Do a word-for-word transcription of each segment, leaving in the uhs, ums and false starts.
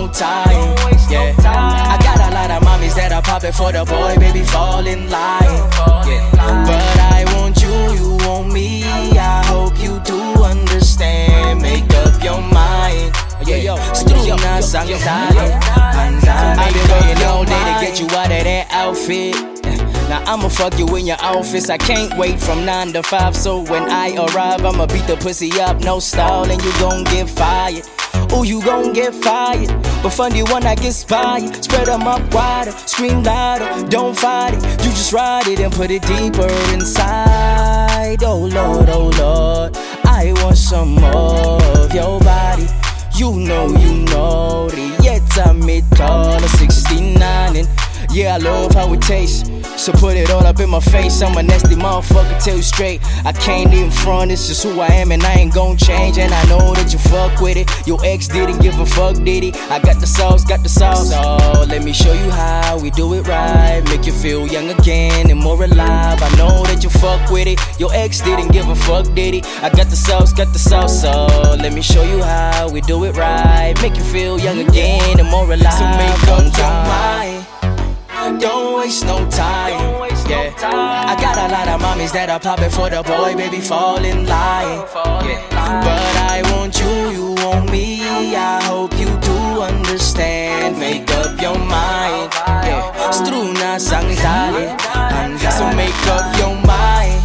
time. Yeah, I got a lot of mommies that are popping for the boy, baby, fall in line. Yeah, but I want you, you want me. I hope you do understand. Make up your mind. Yeah, struna sangtale. I've been waiting all day to get you out of that outfit. Now I'ma fuck you in your office. I can't wait from nine to five. So when I arrive, I'ma beat the pussy up, no stalling. You gon' get fired. Ooh, you gon' get fired. But funny when I get inspired. Spread them up wider, scream louder. Don't fight it, you just ride it and put it deeper inside. Oh Lord, oh Lord, I want some more of your body. You know, you know, Rieta me tall sixty-nine. And yeah, I love how it tastes. So put it all up in my face. I'm a nasty motherfucker, tell you straight. I can't even front, it's just who I am and I ain't gon' change. And I know that you fuck with it. Your ex didn't give a fuck, did he? I got the sauce, got the sauce. So let me show you how we do it right. Make you feel young again and more alive. I know that you fuck with it. Your ex didn't give a fuck, did he? I got the sauce, got the sauce. So let me show you how we do it right. Make you feel young again and more alive. So make up your mind. Don't waste no time. Yeah, I got a lot of mommies that are popping for the boy, baby, fall in line. Yeah, but I want you, you want me. I hope you do understand. Make up your mind. Yeah, struna sangtale. So make up your mind.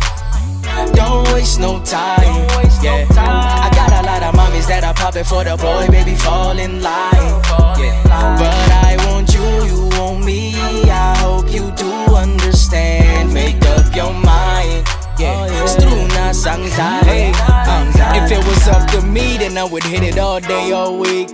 Don't waste no time. Yeah, I got a lot of mommies that are popping for the boy, baby, fall in line. Yeah, but I want you, you want me. I hope you do understand. Make up your mind. Yeah, struna sangtale. If it was up to me, then I would hit it all day, all week.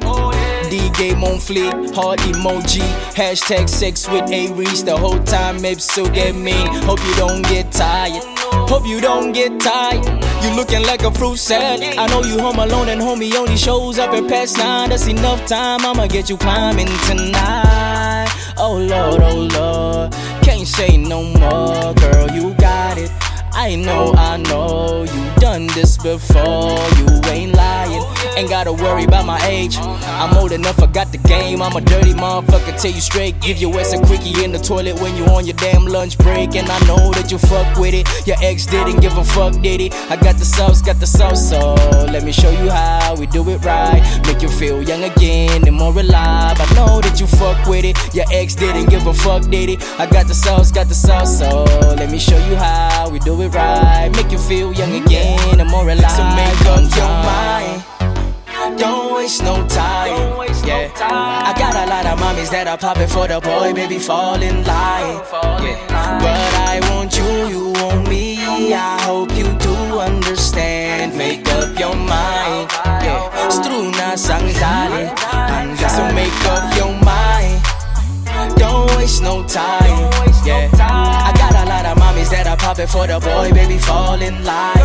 D game on fleek, heart emoji, hashtag sex with Aries. The whole time, maybe so get mean. Hope you don't get tired. Hope you don't get tired. You looking like a fruit salad. I know you home alone and homie only shows up at past nine. That's enough time, I'ma get you climbing tonight. Oh Lord, oh Lord, can't say no more, girl, you got it. I know, I know, you done this before, you ain't lying. Ain't gotta worry about my age, I'm old enough, I got the game. I'm a dirty motherfucker, tell you straight. Give your ass a quickie in the toilet when you on your damn lunch break. And I know that you fuck with it, your ex didn't give a fuck, did he? I got the sauce, got the sauce, so let me show you how we do it right. Make you feel young again and more alive. I know that you fuck with it, your ex didn't give a fuck, did he? I got the sauce, got the sauce, so let me show you how we do it right. Make you feel young again and more alive. So make up your mind. Don't waste no time. Yeah, I got a lot of mommies that are popping for the boy, baby, fall in line. Yeah, but I want you, you want me. I hope you do understand. Make up your mind. Yeah, struna sangtale. So make up your mind. Don't waste no time. Yeah, I got a lot of mommies that are popping for the boy, baby, fall in line.